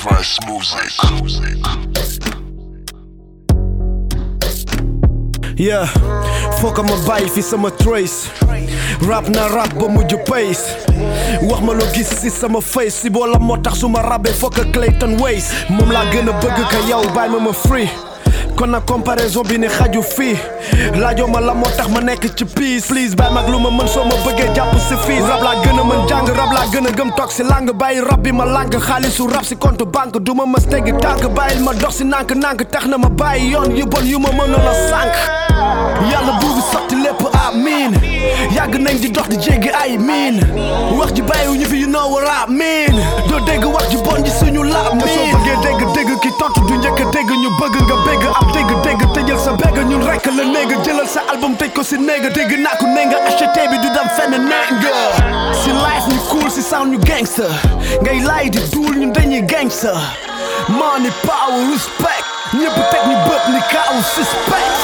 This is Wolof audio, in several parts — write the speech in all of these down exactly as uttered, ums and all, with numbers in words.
Vice Music. Yeah, fokk ma bàyyi fi sama trace. Rap na rap ba mujj pace. Wax ma loo gis si sama face. Si boo la moo tax su ma rabee fokk Clayton Ways. Moom laa gën a bëgg ka yow bàyyi ma ma free. Kon na comparaison bi ne xaju fii. Laajoo ma la moo tax ma nekk ci peace. Please bàyyi mag lu ma mën soo ma bëggee jàpp si fii. Rap laa gën a mën jàng rap laa gën a gëm toog si lang. Bàyyi rap bi ma lang xaalisu rap si compte banque. Du ma mës teggi tànk bàyyil ma dox si nànk nànk. Tax na ma bàyyi yoon yu bon yu ma mënoon a sànk. Yàlla buubi sotti lépp amiin. Yàgg nañ di dox di jéggi ay miin. Wax ji bàyyiwu ñu fi you know what I mean. Doo dégg wax ji bon ji suñu la miin. Te soo bëggee dégg dégg ki tontu du njëkk a dégg ñu bëgg nga bégg ab dégg dégg tëjal sa bégg ñun rekk la néega jëlal sa album tëj ko si néega dégg naa ko néega acheté bi du dem fenn néega. Si life ñu cool si sound ñu gangster. Ngay laay di duul ñun dañuy gangster. Money power respect ñëpp teg ñu bët ni kaaw suspect.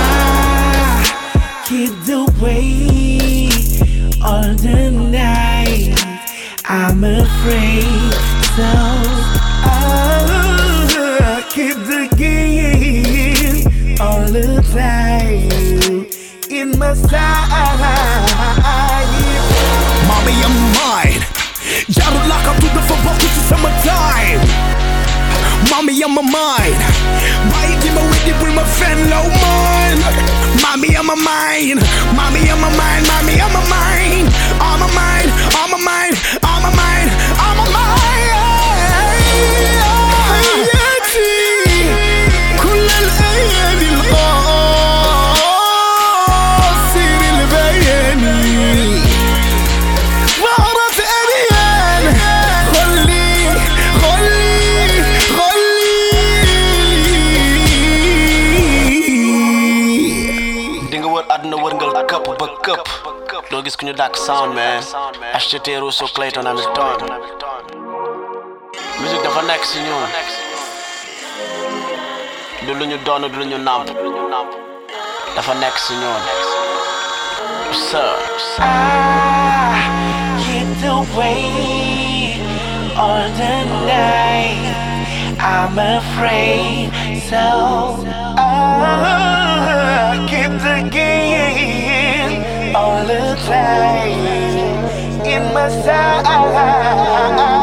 Keep the way all the night. I'm afraid, so oh, keep the game all the time in my side. Mommy, I'm mine. Jarul lock up to the football to summertime. Mommy, I'm a mine. Why give me with it with my friend low mine? Mommy, I'm a mine. Mommy, I'm a mine. Mommy, I'm a mine. I'm a mine. I'm a mine. I'm a mine. I'm a mine. كل الأيام القاصر البياني وعرف أبيان خلي خلي dinga wër àdduna wërngal këpp ba këpp doo gis ku ñu dàkk sound man acheté Rousseau Clayton Hamilton musique dafa nekk si ñun du lu ñu doon du lu ñu nàmp dafa nekk si ñun sir Ah, keep the way all the night. I'm afraid, so oh, keep the game all the time in my side.